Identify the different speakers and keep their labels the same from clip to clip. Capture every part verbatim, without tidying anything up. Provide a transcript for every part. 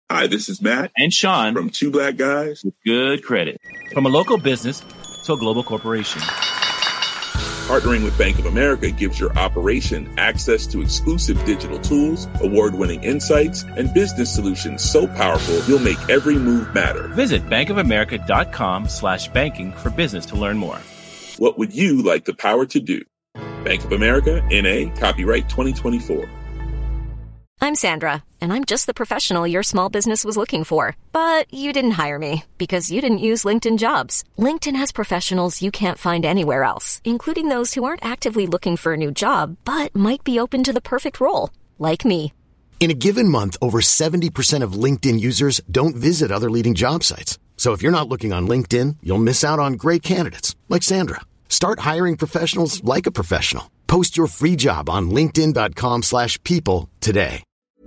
Speaker 1: Hi, this is Matt
Speaker 2: and Sean
Speaker 1: from Two Black Guys
Speaker 2: with Good Credit. From a local business to a global corporation.
Speaker 1: Partnering with Bank of America gives your operation access to exclusive digital tools, award-winning insights, and business solutions so powerful you'll make every move matter.
Speaker 2: Visit bankofamerica.com slash banking for business to learn more.
Speaker 1: What would you like the power to do? Bank of America, N A, copyright twenty twenty-four.
Speaker 3: I'm Sandra, and I'm just the professional your small business was looking for. But you didn't hire me because you didn't use LinkedIn Jobs. LinkedIn has professionals you can't find anywhere else, including those who aren't actively looking for a new job, but might be open to the perfect role, like me.
Speaker 4: In a given month, over seventy percent of LinkedIn users don't visit other leading job sites. So if you're not looking on LinkedIn, you'll miss out on great candidates, like Sandra. Start hiring professionals like a professional. Post your free job on linkedin.com slash people today.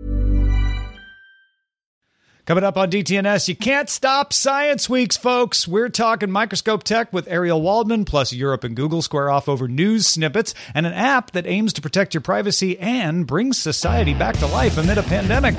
Speaker 5: Coming up on D T N S, you can't stop Science Weeks, folks. We're talking microscope tech with Ariel Waldman, plus Europe and Google square off over news snippets and an app that aims to protect your privacy and brings society back to life amid a pandemic.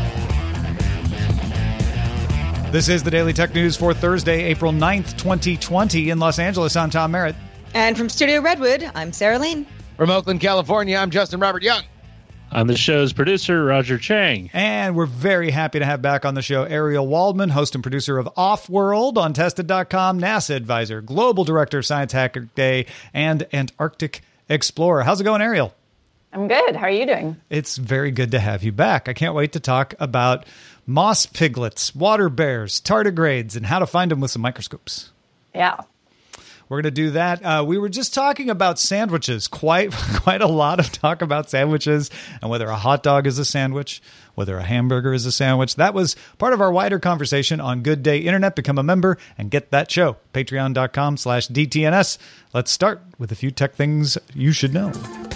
Speaker 5: This is the Daily Tech News for Thursday, April ninth, twenty twenty. In Los Angeles, I'm Tom Merritt.
Speaker 6: And from Studio Redwood, I'm Sarah Lane.
Speaker 7: From Oakland, California, I'm Justin Robert Young.
Speaker 8: I'm the show's producer, Roger Chang.
Speaker 5: And we're very happy to have back on the show Ariel Waldman, host and producer of Off-World on Tested dot com, NASA advisor, global director of Science Hacker Day, and Antarctic Explorer. How's it going, Ariel?
Speaker 9: I'm good. How are you doing?
Speaker 5: It's very good to have you back. I can't wait to talk about moss piglets, water bears, tardigrades, and how to find them with some microscopes.
Speaker 9: Yeah.
Speaker 5: We're going to do that. Uh, we were just talking about sandwiches, quite quite a lot of talk about sandwiches and whether a hot dog is a sandwich, whether a hamburger is a sandwich. That was part of our wider conversation on Good Day Internet. Become a member and get that show. Patreon.com slash DTNS. Let's start with a few tech things you should know.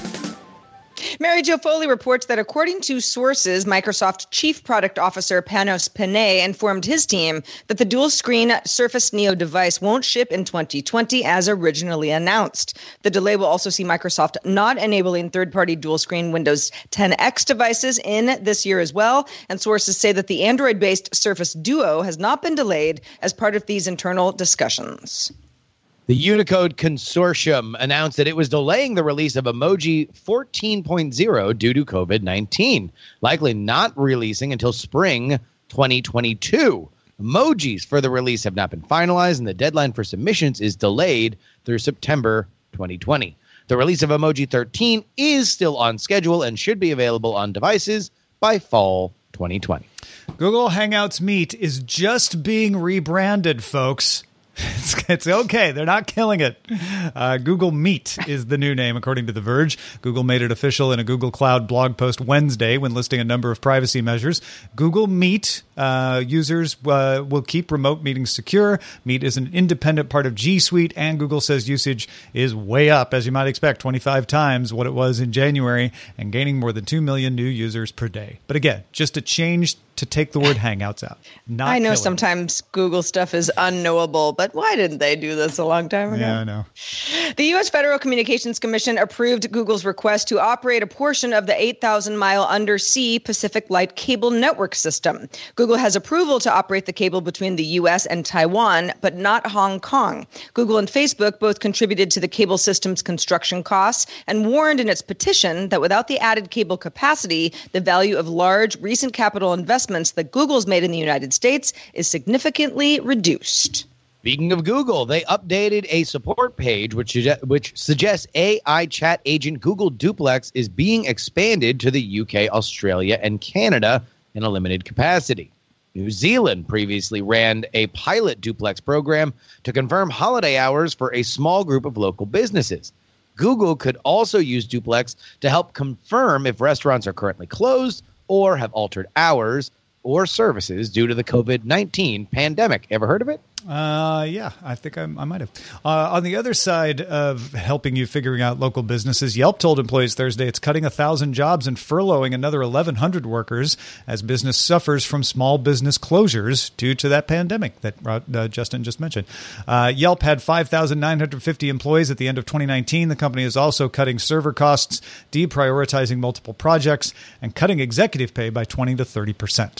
Speaker 6: Mary Jo Foley reports that according to sources, Microsoft Chief Product Officer Panos Panay informed his team that the dual-screen Surface Neo device won't ship in twenty twenty as originally announced. The delay will also see Microsoft not enabling third-party dual-screen Windows ten X devices in this year as well, and sources say that the Android-based Surface Duo has not been delayed as part of these internal discussions.
Speaker 7: The Unicode Consortium announced that it was delaying the release of Emoji fourteen point oh due to COVID nineteen, likely not releasing until spring twenty twenty-two. Emojis for the release have not been finalized, and the deadline for submissions is delayed through September twenty twenty. The release of Emoji thirteen is still on schedule and should be available on devices by fall twenty twenty.
Speaker 5: Google Hangouts Meet is just being rebranded, folks. It's, it's okay. They're not killing it. Uh, Google Meet is the new name, according to The Verge. Google made it official in a Google Cloud blog post Wednesday when listing a number of privacy measures. Google Meet uh, users uh, will keep remote meetings secure. Meet is an independent part of G Suite, and Google says usage is way up, as you might expect, twenty-five times what it was in January, and gaining more than two million new users per day. But again, just a change to take the word Hangouts out. Not
Speaker 6: I know
Speaker 5: killing.
Speaker 6: sometimes Google stuff is unknowable, but why didn't they do this a long time ago?
Speaker 5: Yeah, I know.
Speaker 6: The U S Federal Communications Commission approved Google's request to operate a portion of the eight thousand mile undersea Pacific Light Cable Network system. Google has approval to operate the cable between the U S and Taiwan, but not Hong Kong. Google and Facebook both contributed to the cable system's construction costs and warned in its petition that without the added cable capacity, the value of large recent capital investments that Google's made in the United States is significantly reduced.
Speaker 7: Speaking of Google, they updated a support page which, which suggests A I chat agent Google Duplex is being expanded to the U K, Australia, and Canada in a limited capacity. New Zealand previously ran a pilot Duplex program to confirm holiday hours for a small group of local businesses. Google could also use Duplex to help confirm if restaurants are currently closed or have altered hours or services due to the COVID nineteen pandemic. Ever heard of it?
Speaker 5: Uh, yeah, I think I, I might have. Uh, on the other side of helping you figuring out local businesses, Yelp told employees Thursday it's cutting one thousand jobs and furloughing another eleven hundred workers as business suffers from small business closures due to that pandemic that uh, Justin just mentioned. Uh, Yelp had five thousand nine hundred fifty employees at the end of twenty nineteen. The company is also cutting server costs, deprioritizing multiple projects, and cutting executive pay by twenty to thirty percent.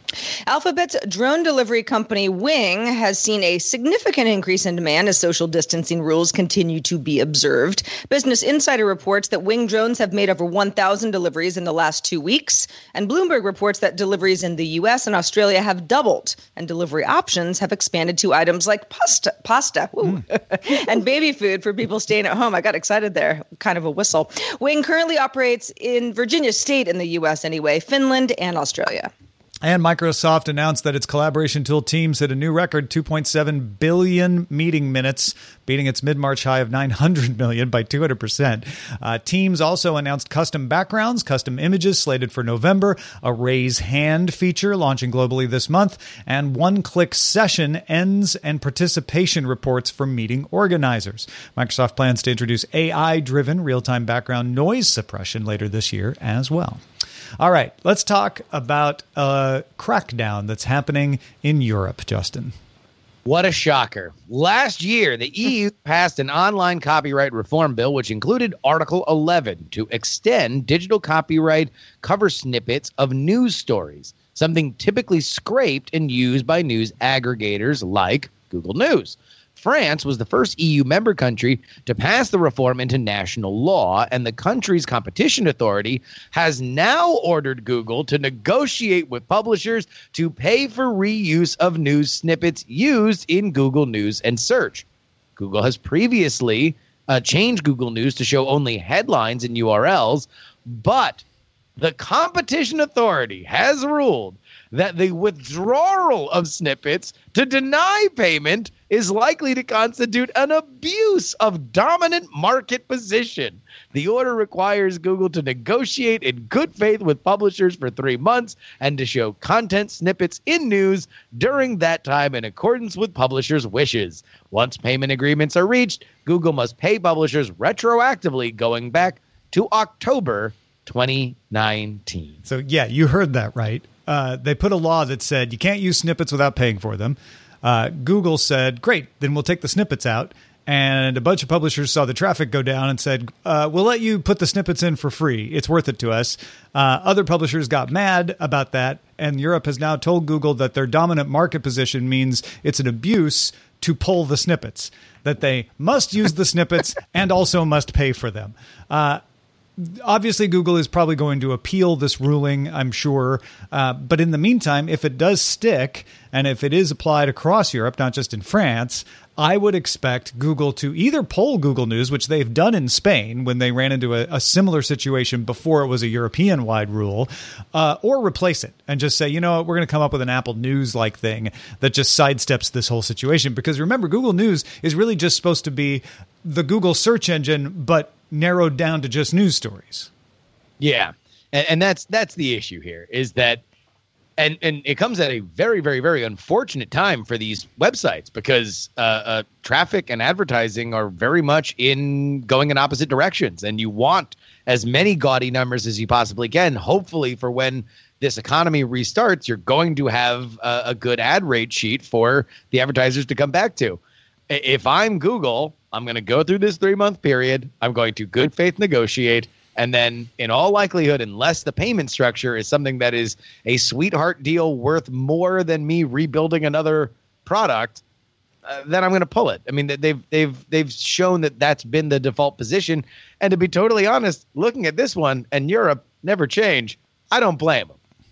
Speaker 6: Alphabet's drone delivery company Wing has seen a significant increase in demand as social distancing rules continue to be observed. Business Insider reports that Wing drones have made over one thousand deliveries in the last two weeks, and Bloomberg reports that deliveries in the U S and Australia have doubled, and delivery options have expanded to items like pasta, pasta ooh, mm. and baby food for people staying at home. I got excited there, kind of a whistle. Wing currently operates in Virginia State in the U S anyway, Finland, and Australia.
Speaker 5: And Microsoft announced that its collaboration tool Teams hit a new record, two point seven billion meeting minutes, beating its mid-March high of nine hundred million by two hundred percent. Uh, Teams also announced custom backgrounds, custom images slated for November, a raise hand feature launching globally this month, and one-click session ends and participation reports for meeting organizers. Microsoft plans to introduce A I-driven real-time background noise suppression later this year as well. All right, let's talk about a crackdown that's happening in Europe, Justin.
Speaker 7: What a shocker. Last year, the E U passed an online copyright reform bill, which included Article eleven to extend digital copyright cover snippets of news stories, something typically scraped and used by news aggregators like Google News. France was the first E U member country to pass the reform into national law, and the country's competition authority has now ordered Google to negotiate with publishers to pay for reuse of news snippets used in Google News and Search. Google has previously uh, changed Google News to show only headlines and U R Ls, but the competition authority has ruled that the withdrawal of snippets to deny payment is likely to constitute an abuse of dominant market position. The order requires Google to negotiate in good faith with publishers for three months and to show content snippets in news during that time in accordance with publishers' wishes. Once payment agreements are reached, Google must pay publishers retroactively going back to October twenty nineteen.
Speaker 5: So, yeah, you heard that right. Uh, they put a law that said you can't use snippets without paying for them. Uh, Google said, great, then we'll take the snippets out. And a bunch of publishers saw the traffic go down and said, uh, we'll let you put the snippets in for free. It's worth it to us. Uh, other publishers got mad about that. And Europe has now told Google that their dominant market position means it's an abuse to pull the snippets, that they must use the snippets and also must pay for them. Uh, Obviously, Google is probably going to appeal this ruling, I'm sure. Uh, but in the meantime, if it does stick and if it is applied across Europe, not just in France, I would expect Google to either pull Google News, which they've done in Spain when they ran into a, a similar situation before it was a European-wide rule, uh, or replace it and just say, you know what, we're going to come up with an Apple News-like thing that just sidesteps this whole situation. Because remember, Google News is really just supposed to be the Google search engine, but narrowed down to just news stories.
Speaker 7: Yeah. And, and that's that's the issue here is that and and it comes at a very, very, very unfortunate time for these websites because uh, uh, traffic and advertising are very much in going in opposite directions. And you want as many gaudy numbers as you possibly can. Hopefully for when this economy restarts, you're going to have a, a good ad rate sheet for the advertisers to come back to. If I'm Google, I'm going to go through this three-month period. I'm going to good faith negotiate. And then in all likelihood, unless the payment structure is something that is a sweetheart deal worth more than me rebuilding another product, uh, then I'm going to pull it. I mean, they've they've they've shown that that's been the default position. And to be totally honest, looking at this one and Europe never change, I don't blame them.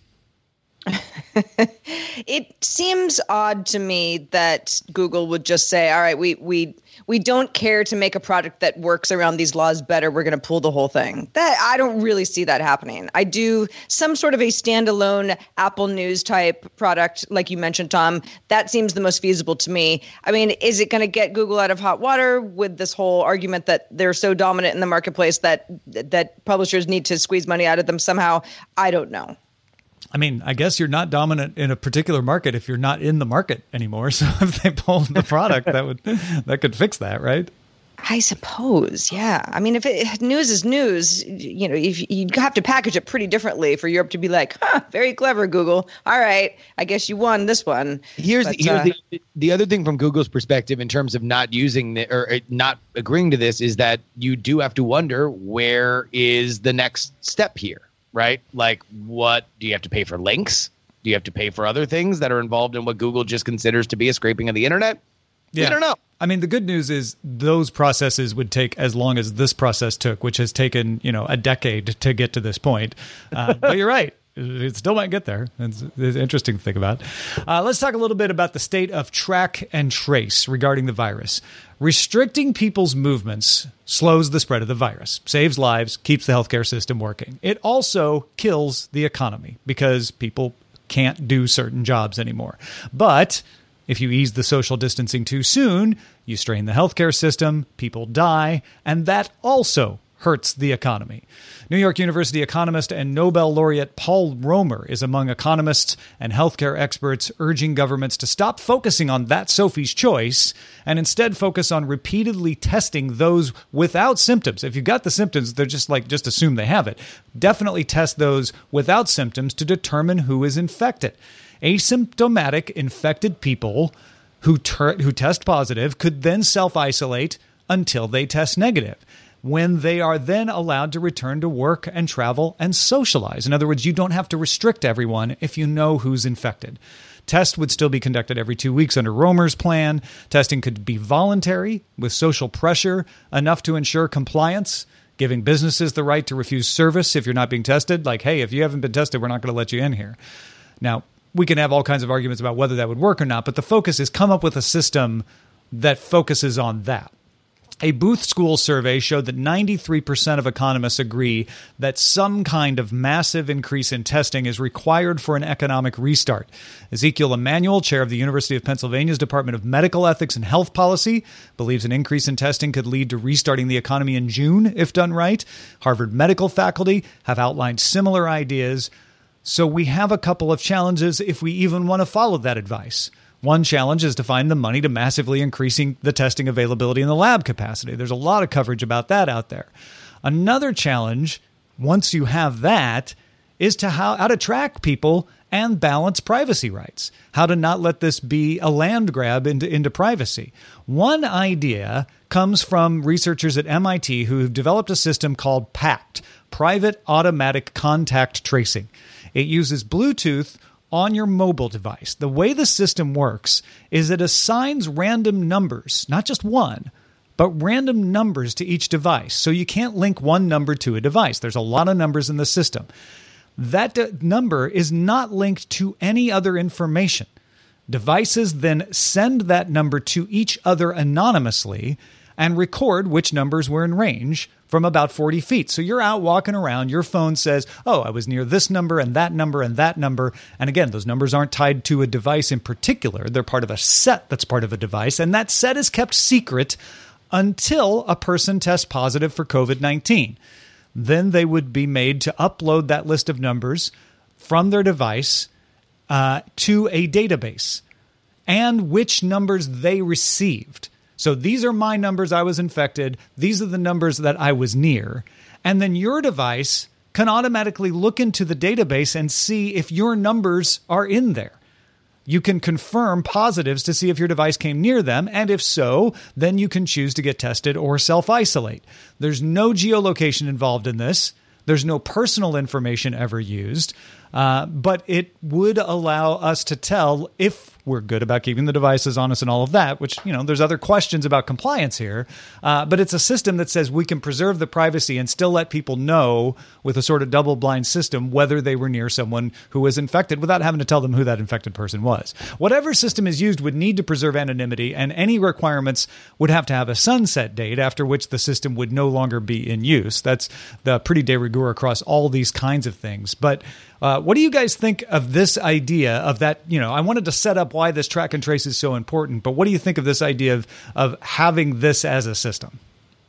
Speaker 6: It seems odd to me that Google would just say, all right, we we we don't care to make a product that works around these laws better. We're going to pull the whole thing. That I don't really see that happening. I do some sort of a standalone Apple News type product, like you mentioned, Tom. That seems the most feasible to me. I mean, is it going to get Google out of hot water with this whole argument that they're so dominant in the marketplace that that publishers need to squeeze money out of them somehow? I don't know.
Speaker 5: I mean, I guess you're not dominant in a particular market if you're not in the market anymore. So if they pulled the product, that would that could fix that, right?
Speaker 6: I suppose, yeah. I mean, if it, news is news, you know, if you have to package it pretty differently for Europe to be like, huh, very clever, Google. All right, I guess you won this one.
Speaker 7: Here's,
Speaker 6: but,
Speaker 7: here's
Speaker 6: uh,
Speaker 7: the the other thing from Google's perspective in terms of not using the, or not agreeing to this is that you do have to wonder where is the next step here. Right? Like, what do you have to pay for links? Do you have to pay for other things that are involved in what Google just considers to be a scraping of the internet?
Speaker 5: Yeah.
Speaker 7: We don't know.
Speaker 5: I mean, the good news is those processes would take as long as this process took, which has taken, you know, a decade to get to this point. Uh, but you're right. It still might get there. It's, it's interesting to think about. Uh, let's talk a little bit about the state of track and trace regarding the virus. Restricting people's movements slows the spread of the virus, saves lives, keeps the healthcare system working. It also kills the economy because people can't do certain jobs anymore. But if you ease the social distancing too soon, you strain the healthcare system, people die, and that also hurts the economy. New York University economist and Nobel laureate Paul Romer is among economists and healthcare experts urging governments to stop focusing on that Sophie's choice and instead focus on repeatedly testing those without symptoms. If you've got the symptoms, they're just like, just assume they have it. Definitely test those without symptoms to determine who is infected. Asymptomatic infected people who ter- who test positive could then self-isolate until they test negative, when they are then allowed to return to work and travel and socialize. In other words, you don't have to restrict everyone if you know who's infected. Tests would still be conducted every two weeks under Romer's plan. Testing could be voluntary with social pressure enough to ensure compliance, giving businesses the right to refuse service if you're not being tested. Like, hey, if you haven't been tested, we're not going to let you in here. Now, we can have all kinds of arguments about whether that would work or not, but the focus is come up with a system that focuses on that. A Booth School survey showed that ninety-three percent of economists agree that some kind of massive increase in testing is required for an economic restart. Ezekiel Emanuel, chair of the University of Pennsylvania's Department of Medical Ethics and Health Policy, believes an increase in testing could lead to restarting the economy in June if done right. Harvard medical faculty have outlined similar ideas. So we have a couple of challenges if we even want to follow that advice. One challenge is to find the money to massively increasing the testing availability and the lab capacity. There's a lot of coverage about that out there. Another challenge, once you have that, is to how, how to track people and balance privacy rights. How to not let this be a land grab into, into privacy. One idea comes from researchers at M I T who have developed a system called PACT, Private Automatic Contact Tracing. It uses Bluetooth on your mobile device. The way the system works is it assigns random numbers, not just one, but random numbers to each device. So you can't link one number to a device. There's a lot of numbers in the system. That de- number is not linked to any other information. Devices then send that number to each other anonymously and record which numbers were in range from about forty feet. So you're out walking around, your phone says, oh, I was near this number and that number and that number. And again, those numbers aren't tied to a device in particular. They're part of a set that's part of a device. And that set is kept secret until a person tests positive for covid nineteen. Then they would be made to upload that list of numbers from their device uh, to a database and which numbers they received. So these are my numbers. I was infected. These are the numbers that I was near. And then your device can automatically look into the database and see if your numbers are in there. You can confirm positives to see if your device came near them. And if so, then you can choose to get tested or self-isolate. There's no geolocation involved in this. There's no personal information ever used. Uh, but it would allow us to tell if we're good about keeping the devices honest and all of that, which, you know, there's other questions about compliance here. Uh, but it's a system that says we can preserve the privacy and still let people know with a sort of double-blind system whether they were near someone who was infected without having to tell them who that infected person was. Whatever system is used would need to preserve anonymity, and any requirements would have to have a sunset date after which the system would no longer be in use. That's the pretty de rigueur across all these kinds of things. But Uh, what do you guys think of this idea of that? You know, I wanted to set up why this track and trace is so important, but what do you think of this idea of, of having this as a system?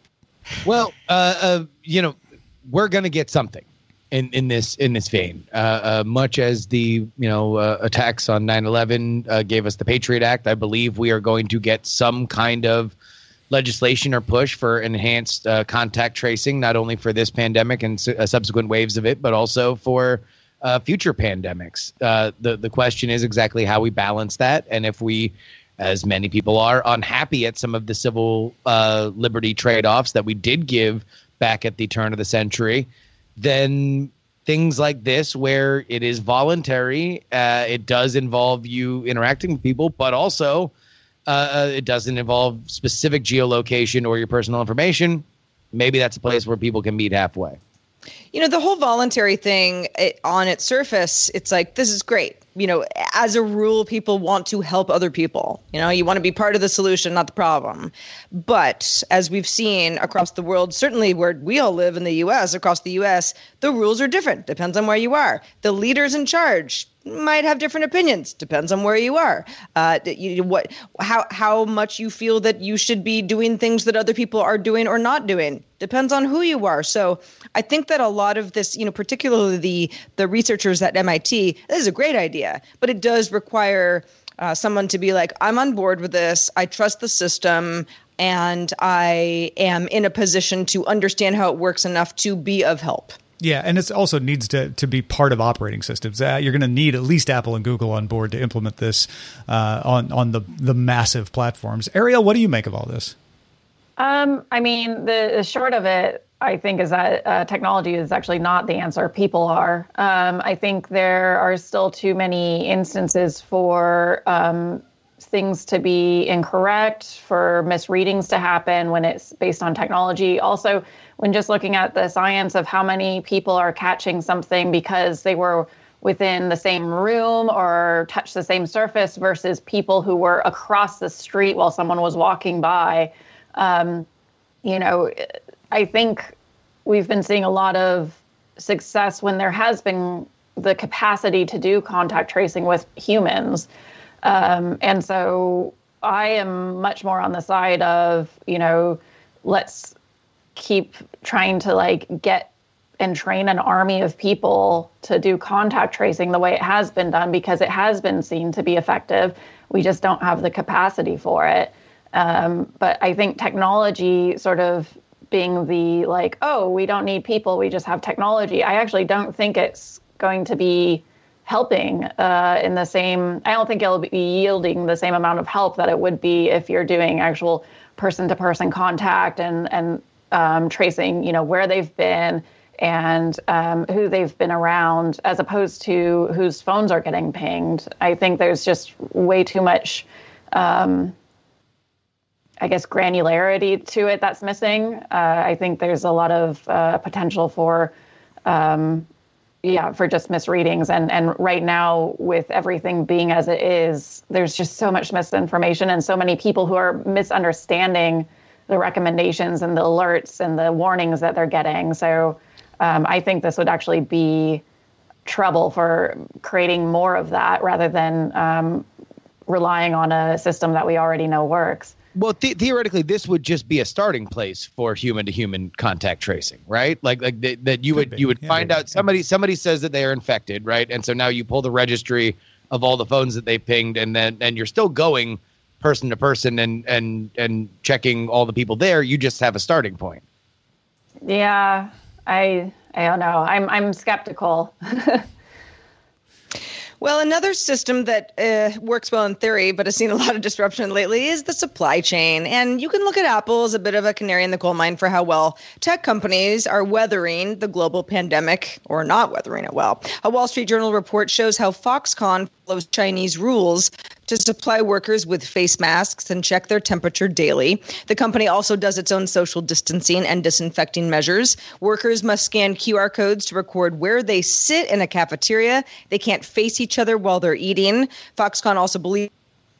Speaker 7: Well, uh, uh, you know, we're going to get something in, in this in this vein, uh, uh, much as the, you know, uh, attacks on nine eleven uh, gave us the Patriot Act. I believe we are going to get some kind of legislation or push for enhanced uh, contact tracing, not only for this pandemic and su- uh, subsequent waves of it, but also for Uh, future pandemics. Uh, the, the question is exactly how we balance that. And if we, as many people are, unhappy at some of the civil uh, liberty trade-offs that we did give back at the turn of the century, then things like this where it is voluntary. Uh, it does involve you interacting with people, but also uh, it doesn't involve specific geolocation or your personal information. Maybe that's a place where people can meet halfway.
Speaker 6: You know, the whole voluntary thing, it, on its surface, it's like, this is great. You know, as a rule, people want to help other people. You know, you want to be part of the solution, not the problem. But as we've seen across the world, certainly where we all live in the U S, across the U S, the rules are different. Depends on where you are. The leaders in charge might have different opinions. Depends on where you are. Uh, you, what, how how much you feel that you should be doing things that other people are doing or not doing. Depends on who you are. So I think that a lot of this, you know, particularly the the researchers at M I T, this is a great idea, but it does require uh, someone to be like, I'm on board with this. I trust the system, and I am in a position to understand how it works enough to be of help.
Speaker 5: Yeah, and it also needs to, to be part of operating systems. Uh, you're going to need at least Apple and Google on board to implement this uh, on on the the massive platforms. Ariel, what do you make of all this?
Speaker 9: Um, I mean, the, the short of it, I think, is that uh, technology is actually not the answer. People are. Um, I think there are still too many instances for um, things to be incorrect, for misreadings to happen when it's based on technology. Also, when just looking at the science of how many people are catching something because they were within the same room or touched the same surface versus people who were across the street while someone was walking by. Um, you know, I think we've been seeing a lot of success when there has been the capacity to do contact tracing with humans. Um, and so I am much more on the side of, you know, let's keep trying to like get and train an army of people to do contact tracing the way it has been done, because it has been seen to be effective. We just don't have the capacity for it. Um, but I think technology sort of being the like, oh, we don't need people, we just have technology. I actually don't think it's going to be helping uh, in the same, I don't think it'll be yielding the same amount of help that it would be if you're doing actual person-to-person contact and, and um, tracing, you know, where they've been and um, who they've been around, as opposed to whose phones are getting pinged. I think there's just way too much, um, I guess, granularity to it that's missing. Uh, I think there's a lot of uh, potential for, um, yeah, for just misreadings. And, and right now, with everything being as it is, there's just so much misinformation and so many people who are misunderstanding the recommendations and the alerts and the warnings that they're getting. So um, I think this would actually be trouble for creating more of that rather than um, relying on a system that we already know works.
Speaker 7: Well, th- theoretically, this would just be a starting place for human-to-human contact tracing, right? Like, like th- that you Could would be. you would yeah, find yeah, out somebody yeah. somebody says that they are infected, right? And so now you pull the registry of all the phones that they pinged, and then and you're still going person to person and and and checking all the people there. You just have a starting point.
Speaker 9: Yeah, I I don't know. I'm I'm skeptical.
Speaker 6: Well, another system that uh, works well in theory, but has seen a lot of disruption lately, is the supply chain. And you can look at Apple as a bit of a canary in the coal mine for how well tech companies are weathering the global pandemic, or not weathering it well. A Wall Street Journal report shows how Foxconn follows Chinese rules to supply workers with face masks and check their temperature daily. The company also does its own social distancing and disinfecting measures. Workers must scan Q R codes to record where they sit in a cafeteria. They can't face each other while they're eating. Foxconn also believes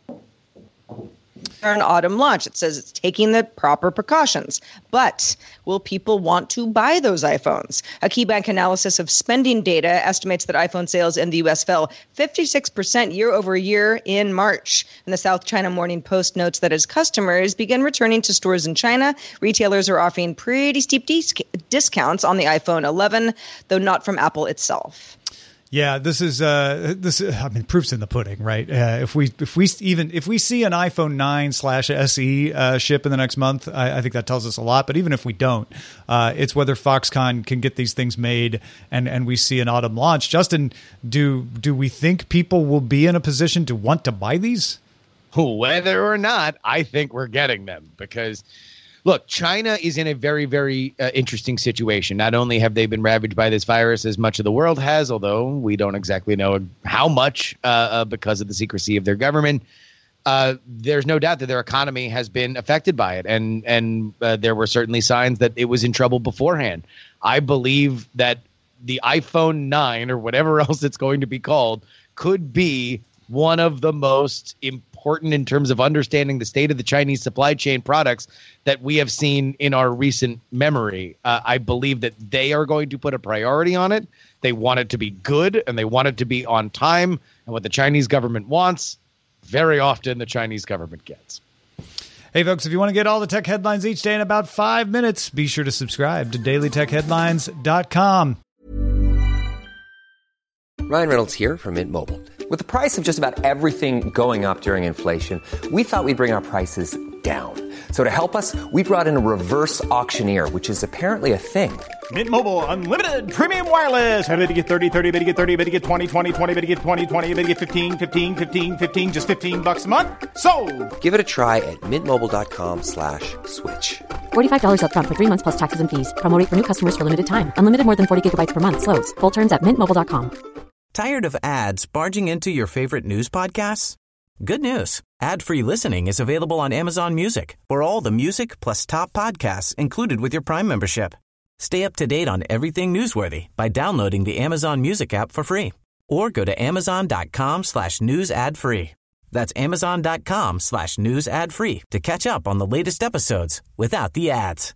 Speaker 6: an autumn launch. It says it's taking the proper precautions. But will people want to buy those iPhones? A KeyBank analysis of spending data estimates that iPhone sales in the U S fell fifty-six percent year over year in March. And the South China Morning Post notes that as customers begin returning to stores in China, retailers are offering pretty steep dis- discounts on the iPhone eleven, though not from Apple itself.
Speaker 5: Yeah, this is uh, this. I mean, proof's in the pudding, right? Uh, if we if we even if we see an iPhone nine slash S E uh, ship in the next month, I, I think that tells us a lot. But even if we don't, uh, it's whether Foxconn can get these things made, and, and we see an autumn launch. Justin, do do we think people will be in a position to want to buy these?
Speaker 7: Whether or not, I think we're getting them because. Look, China is in a very, very uh, interesting situation. Not only have they been ravaged by this virus as much of the world has, although we don't exactly know how much uh, uh, because of the secrecy of their government, uh, there's no doubt that their economy has been affected by it. And, and uh, there were certainly signs that it was in trouble beforehand. I believe that the iPhone nine or whatever else it's going to be called could be one of the most important in terms of understanding the state of the Chinese supply chain products that we have seen in our recent memory. Uh, I believe that they are going to put a priority on it. They want it to be good and they want it to be on time. And what the Chinese government wants, very often the Chinese government gets.
Speaker 5: Hey, folks, if you want to get all the tech headlines each day in about five minutes, be sure to subscribe to daily tech headlines dot com.
Speaker 10: Ryan Reynolds here from Mint Mobile. With the price of just about everything going up during inflation, we thought we'd bring our prices down. So to help us, we brought in a reverse auctioneer, which is apparently a thing.
Speaker 11: Mint Mobile Unlimited Premium Wireless. How to get thirty, thirty, how to get thirty, how to get twenty, twenty, twenty, how to get twenty, twenty, how to get fifteen, fifteen, fifteen, fifteen, just fifteen bucks a month? Sold!
Speaker 10: Give it a try at mintmobile.com slash switch.
Speaker 12: forty-five dollars up front for three months plus taxes and fees. Promo rate for new customers for limited time. Unlimited more than forty gigabytes per month. Slows full terms at mint mobile dot com.
Speaker 13: Tired of ads barging into your favorite news podcasts? Good news. Ad-free listening is available on Amazon Music for all the music plus top podcasts included with your Prime membership. Stay up to date on everything newsworthy by downloading the Amazon Music app for free or go to amazon.com slash news ad free. That's amazon.com slash news ad free to catch up on the latest episodes without the ads.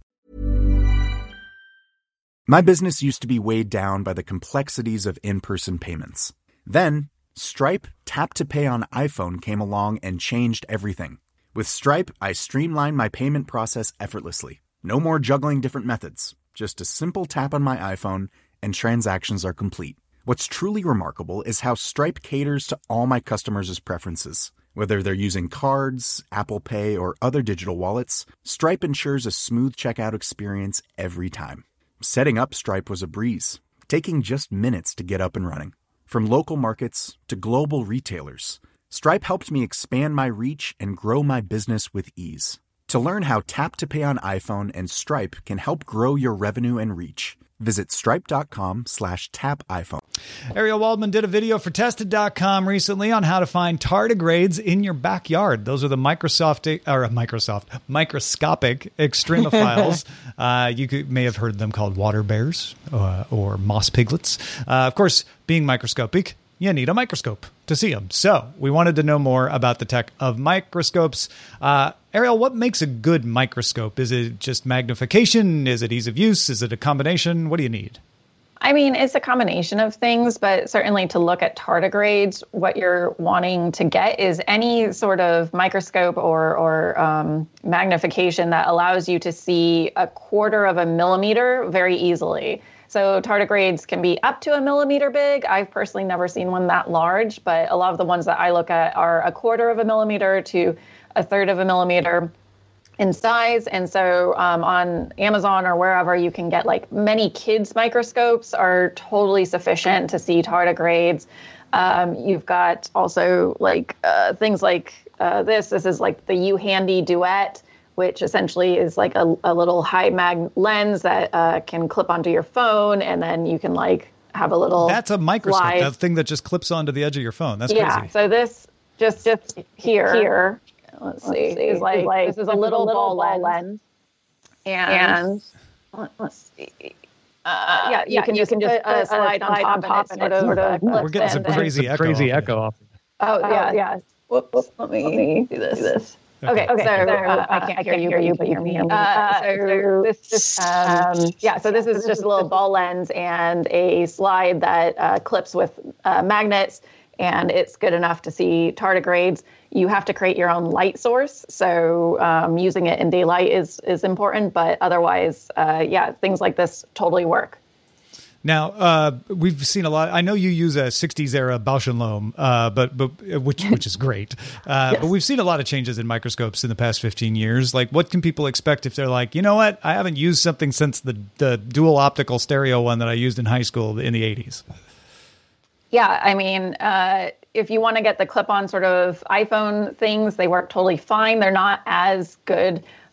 Speaker 14: My business used to be weighed down by the complexities of in-person payments. Then, Stripe Tap to Pay on iPhone came along and changed everything. With Stripe, I streamlined my payment process effortlessly. No more juggling different methods. Just a simple tap on my iPhone and transactions are complete. What's truly remarkable is how Stripe caters to all my customers' preferences. Whether they're using cards, Apple Pay, or other digital wallets, Stripe ensures a smooth checkout experience every time. Setting up Stripe was a breeze, taking just minutes to get up and running. From local markets to global retailers, Stripe helped me expand my reach and grow my business with ease. To learn how Tap to Pay on iPhone and Stripe can help grow your revenue and reach, visit stripe.com slash tap iPhone.
Speaker 5: Ariel Waldman did a video for tested dot com recently on how to find tardigrades in your backyard. Those are the Microsoft or Microsoft microscopic extremophiles. uh, you could, may have heard them called water bears uh, or moss piglets. Uh, of course, being microscopic, you need a microscope to see them. So we wanted to know more about the tech of microscopes. Uh, Ariel, what makes a good microscope? Is it just magnification? Is it ease of use? Is it a combination? What do you need?
Speaker 9: I mean, it's a combination of things, but certainly to look at tardigrades, what you're wanting to get is any sort of microscope or, or um, magnification that allows you to see a quarter of a millimeter very easily. So tardigrades can be up to a millimeter big. I've personally never seen one that large, but a lot of the ones that I look at are a quarter of a millimeter to a third of a millimeter in size. And so um, on Amazon or wherever, you can get like many kids microscopes are totally sufficient to see tardigrades. Um, you've got also like uh, things like uh, this. This is like the U-Handy Duet, which essentially is like a, a little high mag lens that uh, can clip onto your phone, and then you can like have a little.
Speaker 5: That's a microscope.
Speaker 9: slide.
Speaker 5: That thing that just clips onto the edge of your phone. That's
Speaker 9: yeah,
Speaker 5: crazy.
Speaker 9: So this just just here here. Let's see. Let's see. Is like, like this is a little, little ball, ball lens, and, and let's see. Uh, yeah, you yeah, can you just can just put a slide, slide on top, on top and, and it sort of.
Speaker 5: Ooh, we're getting some crazy echo.
Speaker 8: Crazy echo off.
Speaker 9: Oh yeah, yeah. Whoops. Let me, let me do this. Do this. Okay, okay, so, so uh, I can't hear you, hear you, but you hear me. Uh, so this, this um, yeah, so this is just a little ball lens and a slide that uh, clips with uh, magnets, and it's good enough to see tardigrades. You have to create your own light source, so um, using it in daylight is is important, but otherwise, uh, yeah, things like this totally work.
Speaker 5: Now, uh, we've seen a lot. I know you use a sixties era Bausch and Lomb, uh, but but which which is great. Uh, yes. But we've seen a lot of changes in microscopes in the past fifteen years. Like, what can people expect if they're like, you know what, I haven't used something since the the dual optical stereo one that I used in high school in the eighties?
Speaker 9: Yeah, I mean, uh, if you want to get the clip-on sort of iPhone things, they work totally fine. They're not as good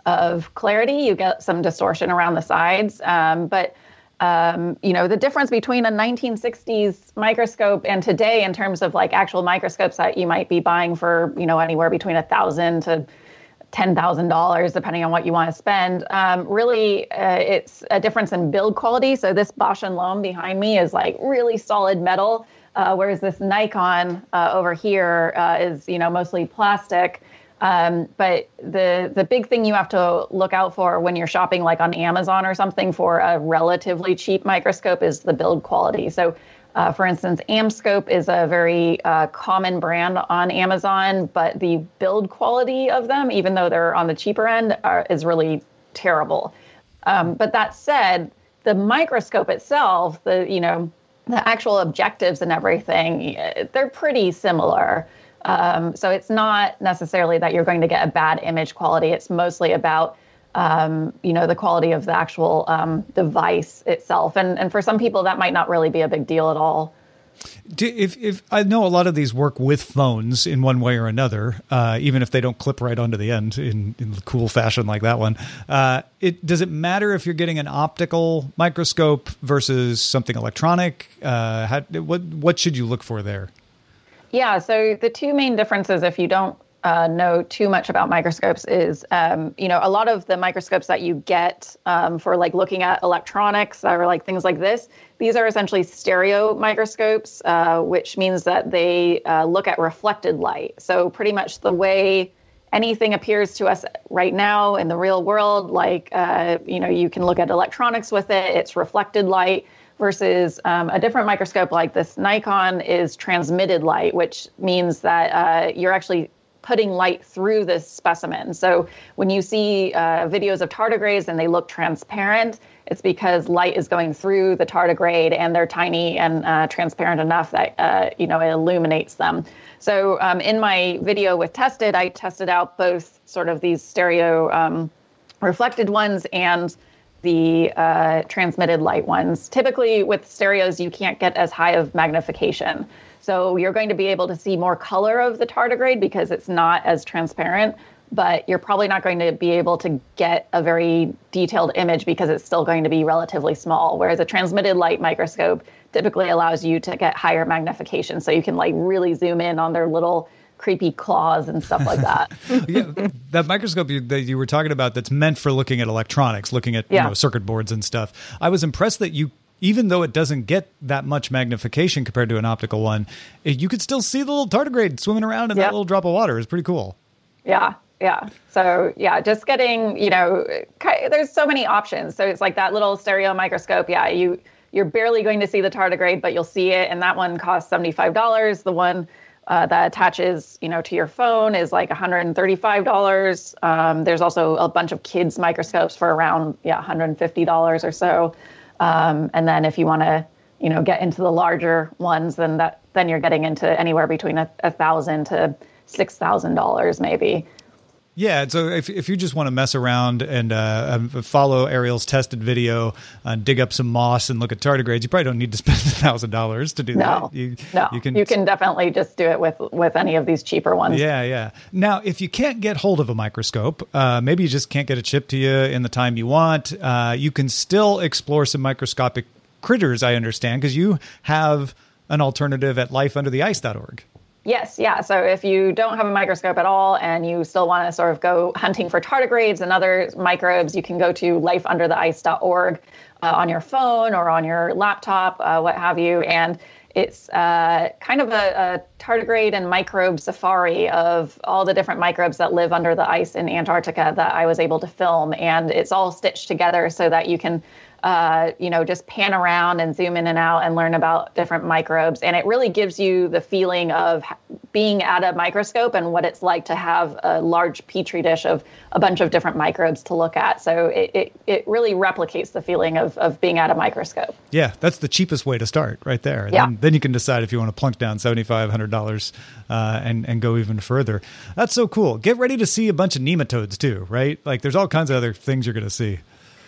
Speaker 9: of clarity. You get some distortion around the sides. Um, but, um, you know, the difference between a nineteen sixties microscope and today in terms of like actual microscopes that you might be buying for, you know, anywhere between a thousand to ten thousand dollars, depending on what you want to spend. Um, really, uh, it's a difference in build quality. So this Bausch and Lomb behind me is like really solid metal, uh, whereas this Nikon uh, over here uh, is, you know, mostly plastic. Um, but the the big thing you have to look out for when you're shopping like on Amazon or something for a relatively cheap microscope is the build quality. So uh, for instance, Amscope is a very uh, common brand on Amazon, but the build quality of them, even though they're on the cheaper end, are, is really terrible. Um, but that said, the microscope itself, the you know, the actual objectives and everything, they're pretty similar. Um, so it's not necessarily that you're going to get a bad image quality. It's mostly about, um, you know, the quality of the actual um, device itself. And and for some people, that might not really be a big deal at all.
Speaker 5: Do, if, if I know a lot of these work with phones in one way or another, uh, even if they don't clip right onto the end in, in cool fashion like that one, uh, it does it matter if you're getting an optical microscope versus something electronic? Uh, how, what what should you look for there?
Speaker 9: Yeah, so the two main differences, if you don't uh, know too much about microscopes, is, um, you know, a lot of the microscopes that you get um, for like looking at electronics or like things like this, these are essentially stereo microscopes, uh, which means that they uh, look at reflected light. So pretty much the way anything appears to us right now in the real world, like, uh, you know, you can look at electronics with it, it's reflected light. Versus um, a different microscope like this Nikon is transmitted light, which means that uh, you're actually putting light through this specimen. So when you see uh, videos of tardigrades and they look transparent, it's because light is going through the tardigrade and they're tiny and uh, transparent enough that, uh, you know, it illuminates them. So um, in my video with Tested, I tested out both sort of these stereo um, reflected ones and the uh, transmitted light ones. Typically with stereos, you can't get as high of magnification. So you're going to be able to see more color of the tardigrade because it's not as transparent, but you're probably not going to be able to get a very detailed image because it's still going to be relatively small. Whereas a transmitted light microscope typically allows you to get higher magnification. So you can like really zoom in on their little creepy claws and stuff like that.
Speaker 5: Yeah, that microscope you, that you were talking about that's meant for looking at electronics, looking at
Speaker 9: yeah.
Speaker 5: you know, circuit boards and stuff. I was impressed that you, even though it doesn't get that much magnification compared to an optical one, you could still see the little tardigrade swimming around in
Speaker 9: yep.
Speaker 5: that little drop of water. It's pretty cool.
Speaker 9: Yeah, yeah. So yeah, just getting, you know, there's so many options. So it's like that little stereo microscope. Yeah, you, you're barely going to see the tardigrade, but you'll see it. And that one costs seventy-five dollars. The one Uh, that attaches, you know, to your phone is like one hundred thirty-five dollars. Um, there's also a bunch of kids microscopes for around, yeah, one hundred fifty dollars or so. Um, and then if you want to, you know, get into the larger ones, then that then you're getting into anywhere between a, a thousand to six thousand dollars maybe.
Speaker 5: Yeah, so if if you just want to mess around and uh, follow Ariel's tested video, uh, dig up some moss and look at tardigrades, you probably don't need to spend a thousand dollars to do
Speaker 9: no,
Speaker 5: that. You,
Speaker 9: no,
Speaker 5: you can
Speaker 9: you can definitely just do it with with any of these cheaper ones.
Speaker 5: Yeah, yeah. Now, if you can't get hold of a microscope, uh, maybe you just can't get it shipped to you in the time you want. Uh, you can still explore some microscopic critters, I understand, because you have an alternative at life under the ice dot org.
Speaker 9: Yes, yeah. So if you don't have a microscope at all and you still want to sort of go hunting for tardigrades and other microbes, you can go to life under the ice dot org uh, on your phone or on your laptop, uh, what have you. And it's uh, kind of a, a tardigrade and microbe safari of all the different microbes that live under the ice in Antarctica that I was able to film. And it's all stitched together so that you can Uh, you know, just pan around and zoom in and out and learn about different microbes. And it really gives you the feeling of being at a microscope and what it's like to have a large petri dish of a bunch of different microbes to look at. So it it, it really replicates the feeling of, of being at a microscope.
Speaker 5: Yeah, that's the cheapest way to start right there.
Speaker 9: Yeah.
Speaker 5: Then, then you can decide if you want to plunk down seven thousand five hundred dollars uh, and, and go even further. That's so cool. Get ready to see a bunch of nematodes too, right? Like there's all kinds of other things you're going to see.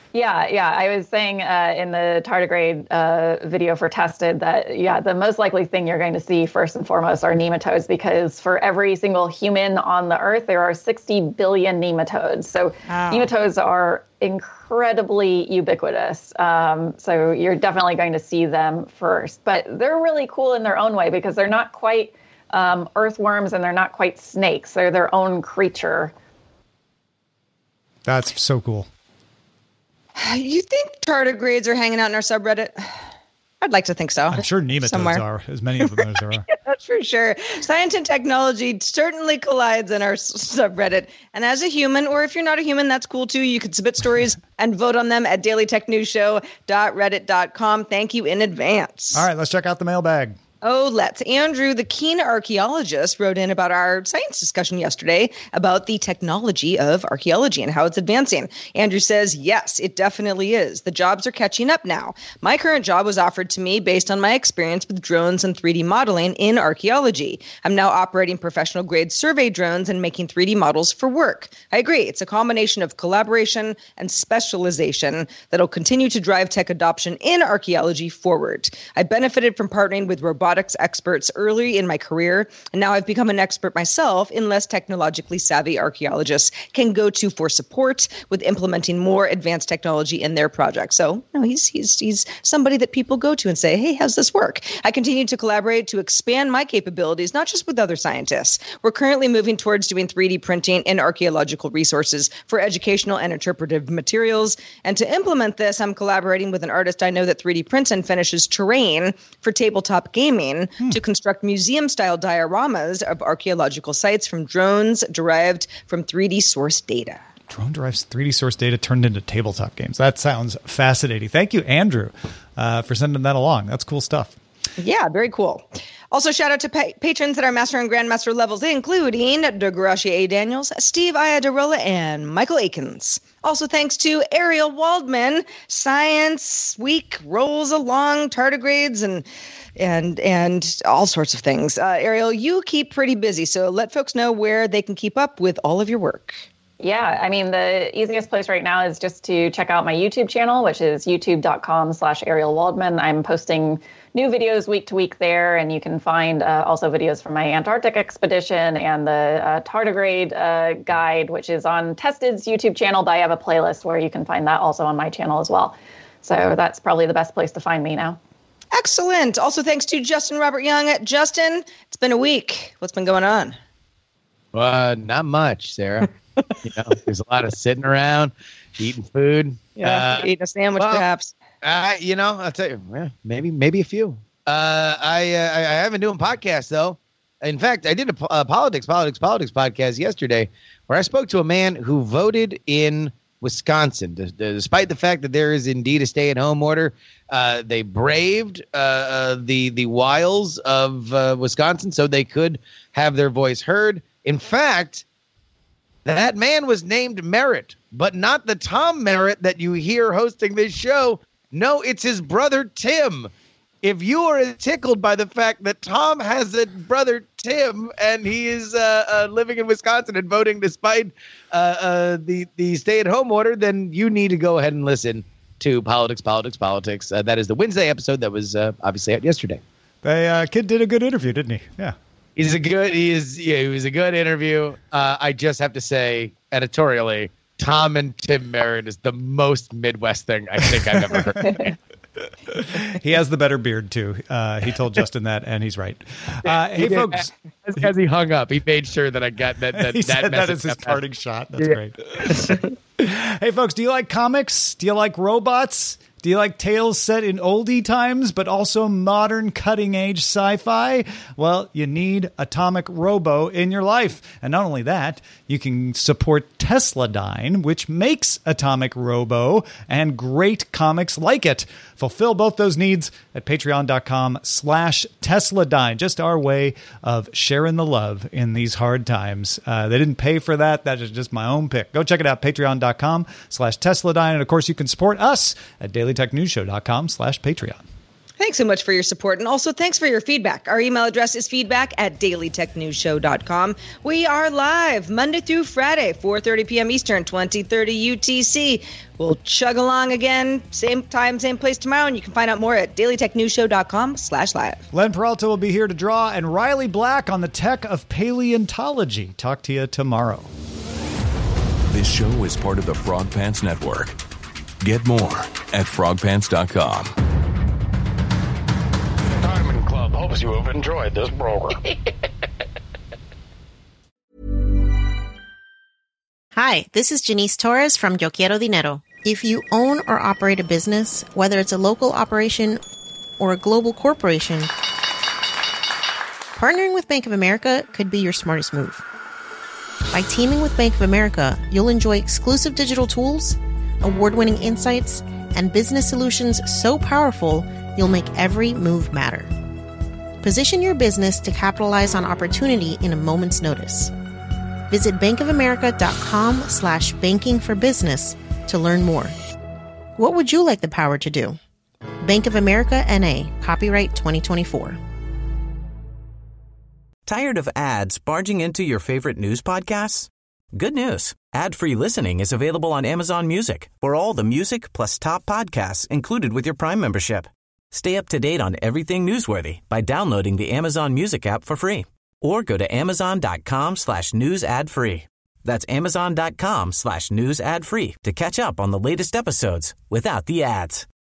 Speaker 9: Yeah, yeah. I was saying uh, in the tardigrade uh, video for Tested that, yeah, the most likely thing you're going to see first and foremost are nematodes, because for every single human on the earth, there are sixty billion nematodes. So wow. nematodes are incredibly ubiquitous. Um, so you're definitely going to see them first. But they're really cool in their own way because they're not quite um, earthworms and they're not quite snakes. They're their own creature.
Speaker 5: That's so cool.
Speaker 6: You think tardigrades are hanging out in our subreddit? I'd like to think so.
Speaker 5: I'm sure nematodes Somewhere. are, as many of them as there are.
Speaker 6: Yeah, that's for sure. Science and technology certainly collides in our subreddit. And as a human, or if you're not a human, that's cool too. You can submit stories and vote on them at daily tech news show dot reddit dot com. Thank you in advance.
Speaker 5: All right, let's check out the mailbag.
Speaker 6: Oh, let's. Andrew, the keen archaeologist, wrote in about our science discussion yesterday about the technology of archaeology and how it's advancing. Andrew says, yes, it definitely is. The jobs are catching up now. My current job was offered to me based on my experience with drones and three D modeling in archaeology. I'm now operating professional grade survey drones and making three D models for work. I agree. It's a combination of collaboration and specialization that'll continue to drive tech adoption in archaeology forward. I benefited from partnering with robotics experts early in my career, and now I've become an expert myself in less technologically savvy archaeologists can go to for support with implementing more advanced technology in their projects. So, no, he's he's he's somebody that people go to and say, "Hey, how's this work?" I continue to collaborate to expand my capabilities, not just with other scientists. We're currently moving towards doing three D printing in archaeological resources for educational and interpretive materials. And to implement this, I'm collaborating with an artist I know that three D prints and finishes terrain for tabletop gaming. Hmm. To construct museum-style dioramas of archaeological sites from drones derived from three D source data.
Speaker 5: Drone drives three D source data turned into tabletop games. That sounds fascinating. Thank you, Andrew, uh, for sending that along. That's cool stuff.
Speaker 6: Yeah, very cool. Also, shout out to pa- patrons at our Master and Grandmaster levels, including Degracia A. Daniels, Steve Iadarola, and Michael Akins. Also, thanks to Ariel Waldman. Science Week rolls along, tardigrades and and and all sorts of things. Uh, Ariel, you keep pretty busy, so let folks know where they can keep up with all of your work.
Speaker 9: Yeah, I mean, the easiest place right now is just to check out my YouTube channel, which is youtube.com slash Ariel Waldman. I'm posting new videos week to week there, and you can find uh, also videos from my Antarctic expedition and the uh, tardigrade uh, guide, which is on Tested's YouTube channel, but I have a playlist where you can find that also on my channel as well. So that's probably the best place to find me now.
Speaker 6: Excellent. Also, thanks to Justin Robert Young. Justin, it's been a week. What's been going on?
Speaker 7: Uh, not much, Sarah. You know, there's a lot of sitting around, eating food.
Speaker 6: Yeah, uh, eating a sandwich, well, perhaps.
Speaker 7: Uh, you know, I'll tell you, yeah, maybe, maybe a few. Uh, I, uh, I have been doing podcasts though. In fact, I did a uh, politics, politics, politics podcast yesterday where I spoke to a man who voted in Wisconsin, D- despite the fact that there is indeed a stay-at-home order. Uh, they braved uh, uh, the the wiles of uh, Wisconsin so they could have their voice heard. In fact, that man was named Merritt, but not the Tom Merritt that you hear hosting this show. No, it's his brother, Tim. If you are tickled by the fact that Tom has a brother, Tim, and he is uh, uh, living in Wisconsin and voting despite uh, uh, the, the stay-at-home order, then you need to go ahead and listen to Politics, Politics, Politics. Uh, that is the Wednesday episode that was uh, obviously out yesterday.
Speaker 5: The uh, kid did a good interview, didn't he? Yeah.
Speaker 7: He's a good. He is. Yeah, he was a good interview. Uh, I just have to say, editorially, Tom and Tim Merritt is the most Midwest thing I think I've ever heard.
Speaker 5: He has the better beard too. Uh, he told Justin that, and he's right. Uh, hey,
Speaker 7: he
Speaker 5: folks!
Speaker 7: As, as he hung up, he made sure that I got that. That,
Speaker 5: he
Speaker 7: that,
Speaker 5: said that is his parting shot. That's
Speaker 7: yeah.
Speaker 5: great. Hey, folks! Do you like comics? Do you like robots? Do you like tales set in oldie times, but also modern cutting-edge sci-fi? Well, you need Atomic Robo in your life. And not only that, you can support Tesladyne, which makes Atomic Robo and great comics like it. Fulfill both those needs at patreon.com slash Tesladyne. Just our way of sharing the love in these hard times. Uh, they didn't pay for that. That is just my own pick. Go check it out, patreon.com slash Tesladyne. And, of course, you can support us at daily tech news show dot com slash Patreon.
Speaker 6: Thanks so much for your support, and also thanks for your feedback. Our email address is feedback at daily tech news show dot com. We are live Monday through Friday, four thirty p.m. Eastern, twenty thirty U T C. We'll chug along again, same time, same place tomorrow, and you can find out more at daily tech news show dot com slash live.
Speaker 5: Len Peralta will be here to draw, and Riley Black on the tech of paleontology. Talk to you tomorrow.
Speaker 15: This show is part of the Frog Pants Network. Get more at frog pants dot com.
Speaker 16: Diamond Club hopes you have enjoyed this program.
Speaker 17: Hi, this is Janice Torres from Yo Quiero Dinero. If you own or operate a business, whether it's a local operation or a global corporation, partnering with Bank of America could be your smartest move. By teaming with Bank of America, you'll enjoy exclusive digital tools, award-winning insights, and business solutions so powerful, you'll make every move matter. Position your business to capitalize on opportunity in a moment's notice. Visit bankofamerica.com slash banking for business to learn more. What would you like the power to do? Bank of America N A, copyright twenty twenty-four.
Speaker 13: Tired of ads barging into your favorite news podcasts? Good news. Ad-free listening is available on Amazon Music for all the music plus top podcasts included with your Prime membership. Stay up to date on everything newsworthy by downloading the Amazon Music app for free or go to amazon.com slash news ad free. That's amazon.com slash news ad free to catch up on the latest episodes without the ads.